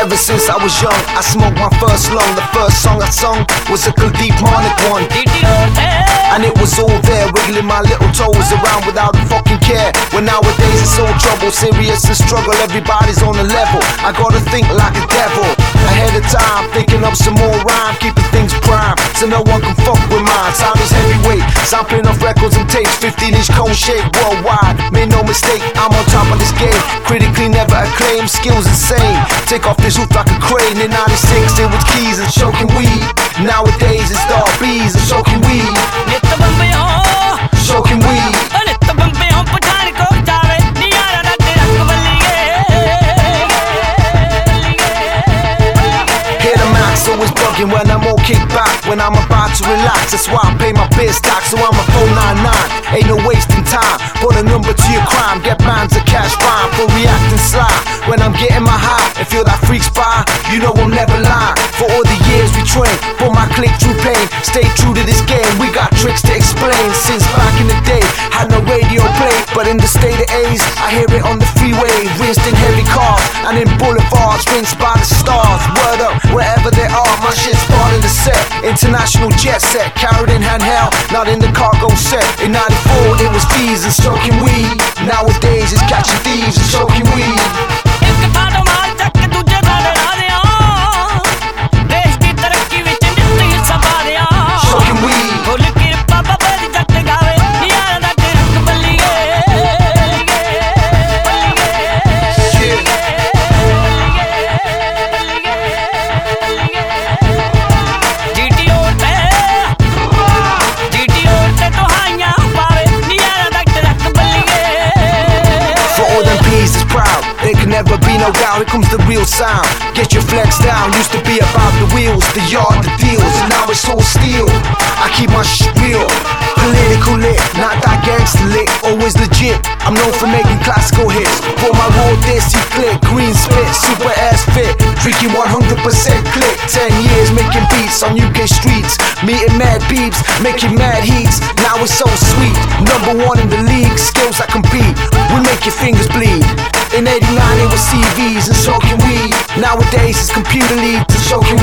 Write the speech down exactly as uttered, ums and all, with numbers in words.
Ever since I was young, I smoked my first lung. The first song I sung was a Kuldeep Manik one, and it was all there, wiggling my little toes around without a fucking care. When nowadays it's all trouble, serious and struggle, everybody's on a level. I gotta think like a devil, ahead of time, thinking up some more rhyme, keeping things prime, so no one can fuck with mine. Sound is heavyweight, sampling off records and tapes, fifteen inch cone shape worldwide. Made no mistake, I'm on top of this game, critically never acclaimed, skills insane. Take off this roof like a crane. In ninety-six it was keys and choking weed. Nowadays it's dog bees and choking weed. Choking weed. Hear the max always bugging when I'm all kicked back, when I'm about to relax. That's why I pay my biz tax, so I'm a four nine nine. Ain't no wasting time, put a number to your crime. Get bands of cash fine for reacting sly. When I'm getting my high and feel that freak spy, you know I'm never lying. For all the years we train, put my click through pain. Stay true to this game, we got tricks to explain. Since back in the day, had no radio play, but in the state of A's, I hear it on the freeway. Rinsed in heavy cars, and in boulevards, rinsed by the stars. Word up, wherever they are, my shit's starting to set. International jet set, carried in handheld, not in the cargo set. In ninety-four it was fees and stroking weed. Nowadays it's catching thieves and stroking weed. Never be no doubt, here comes the real sound. Get your flex down, used to be about the wheels, the yard, the deals, and now it's all steel. I keep my shit real, political lit, not that gangster lit, always legit. I'm known for making classical hits. For my raw disc, he click, green spit, super ass fit, drinking one hundred percent click. Ten years making beats on U K streets, meeting mad peeps, making mad heats. Now it's so sweet, number one in the league, skills that compete, we make your fingers bleed. In eighty-nine it was C Vs and smoking weed. Nowadays it's computer leads and smoking